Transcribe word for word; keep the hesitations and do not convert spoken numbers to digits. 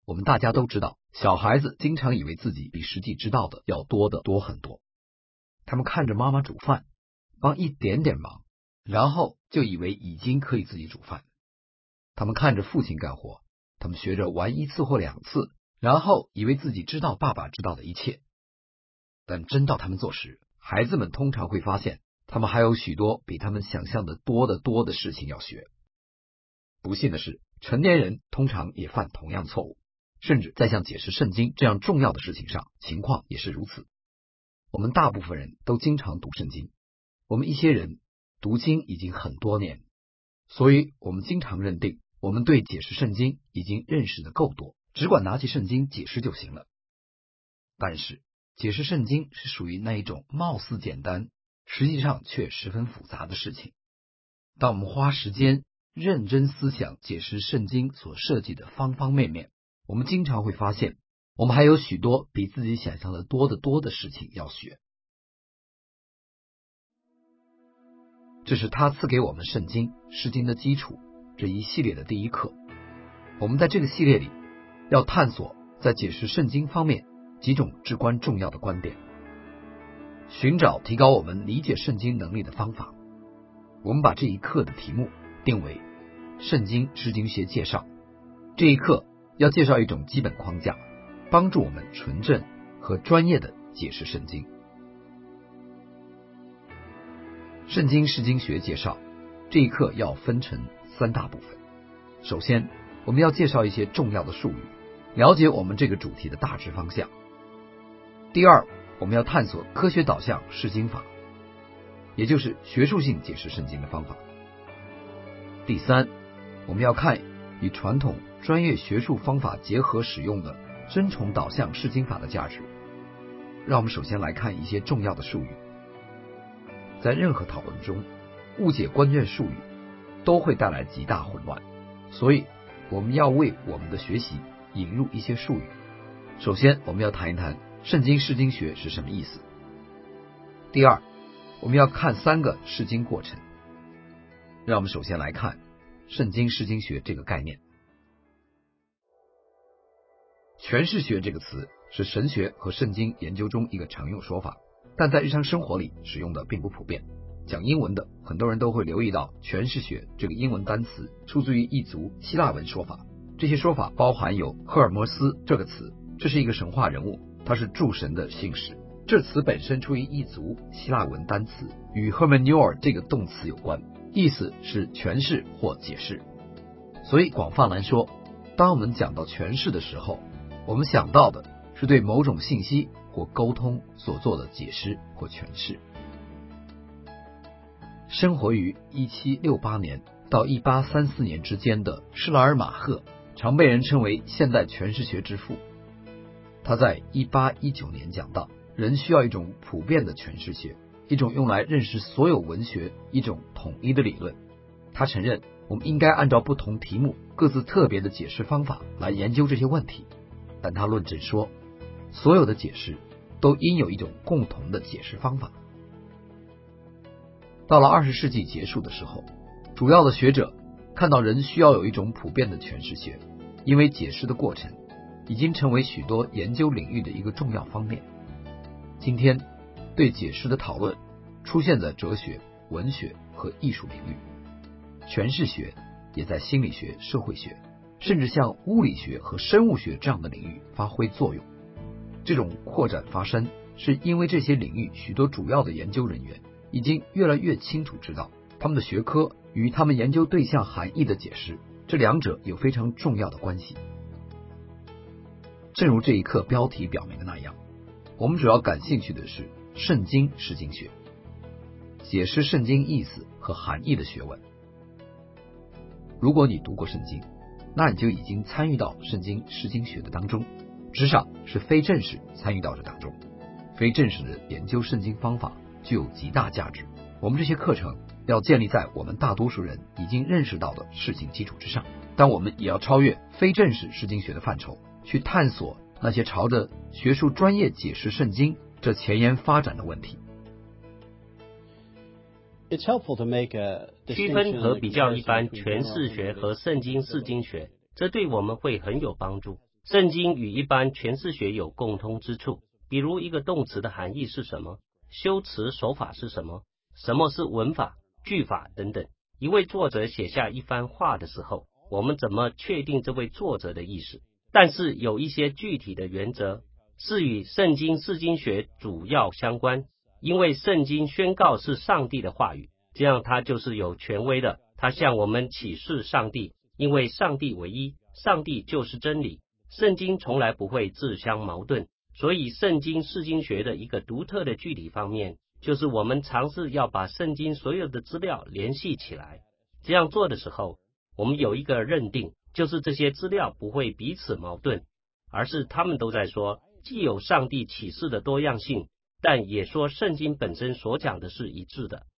我们大家都知道，小孩子经常以为自己比实际知道的要多得多很多。他们看着妈妈煮饭，帮一点点忙，然后就以为已经可以自己煮饭。他们看着父亲干活，他们学着玩一次或两次，然后以为自己知道爸爸知道的一切。但真到他们做时，孩子们通常会发现，他们还有许多比他们想象的多得多的事情要学。不幸的是，成年人通常也犯同样错误，甚至在像解释圣经这样重要的事情上，情况也是如此。我们大部分人都经常读圣经，我们一些人读经已经很多年，所以我们经常认定我们对解释圣经已经认识的够多，只管拿起圣经解释就行了。但是解释圣经是属于那一种貌似简单，实际上却十分复杂的事情。当我们花时间认真思想解释圣经所涉及的方方面面，我们经常会发现，我们还有许多比自己想象的多得多的事情要学。这是他赐给我们圣经诗经的基础这一系列的第一课。我们在这个系列里要探索在解释圣经方面几种至关重要的观点，寻找提高我们理解圣经能力的方法。我们把这一课的题目定为圣经诗经学介绍。这一课要介绍一种基本框架，帮助我们纯正和专业的解释圣经。圣经诗经学介绍这一课要分成三大部分。首先，我们要介绍一些重要的术语，了解我们这个主题的大致方向。第二，我们要探索科学导向释经法，也就是学术性解释圣经的方法。第三，我们要看与传统专业学术方法结合使用的真崇导向释经法的价值。让我们首先来看一些重要的术语。在任何讨论中，误解关键术语都会带来极大混乱，所以我们要为我们的学习引入一些术语。首先，我们要谈一谈圣经释经学是什么意思。第二，我们要看三个释经过程。让我们首先来看圣经释经学这个概念。诠释学这个词是神学和圣经研究中一个常用说法，但在日常生活里使用的并不普遍。讲英文的很多人都会留意到诠释学这个英文单词出自于一族希腊文说法，这些说法包含有赫尔墨斯这个词，这是一个神话人物，他是诸神的信使。这词本身出于一族希腊文单词，与 hermeneur 这个动词有关，意思是诠释或解释。所以广泛来说，当我们讲到诠释的时候，我们想到的是对某种信息或沟通所做的解释或诠释。生活于一七六八年到一八三四年之间的施莱尔马赫，常被人称为现代诠释学之父。他在一八一九年讲到，人需要一种普遍的诠释学，一种用来认识所有文学一种统一的理论。他承认我们应该按照不同题目各自特别的解释方法来研究这些问题，但他论证说，所有的解释都应有一种共同的解释方法。到了二十世纪结束的时候，主要的学者看到人需要有一种普遍的诠释学，因为解释的过程已经成为许多研究领域的一个重要方面。今天对解释的讨论出现在哲学、文学和艺术领域，诠释学也在心理学、社会学，甚至像物理学和生物学这样的领域发挥作用。这种扩展发生是因为这些领域许多主要的研究人员已经越来越清楚知道，他们的学科与他们研究对象含义的解释，这两者有非常重要的关系。正如这一课标题表明的那样，我们主要感兴趣的是圣经释经学，解释圣经意思和含义的学问。如果你读过圣经，那你就已经参与到圣经释经学的当中，至少是非正式参与到这当中。非正式的研究圣经方法具有极大价值。我们这些课程要建立在我们大多数人已经认识到的事情基础之上，但我们也要超越非正式释经学的范畴，去探索那些朝着学术专业解释圣经这前沿发展的问题。 区分和比较一般诠释学和圣经释经学，这对我们会很有帮助。 圣经与一般诠释学有共通之处，比如一个动词的含义是什么，修辞手法是什么，什么是文法、句法等等。一位作者写下一番话的时候，我们怎么确定这位作者的意思？但是有一些具体的原则是与圣经释经学主要相关，因为圣经宣告是上帝的话语，这样它就是有权威的，它向我们启示上帝，因为上帝唯一，上帝就是真理。圣经从来不会自相矛盾，所以圣经释经学的一个独特的具体方面，就是我们尝试要把圣经所有的资料联系起来。这样做的时候，我们有一个认定，就是这些资料不会彼此矛盾，而是他们都在说，既有上帝启示的多样性，但也说圣经本身所讲的是一致的。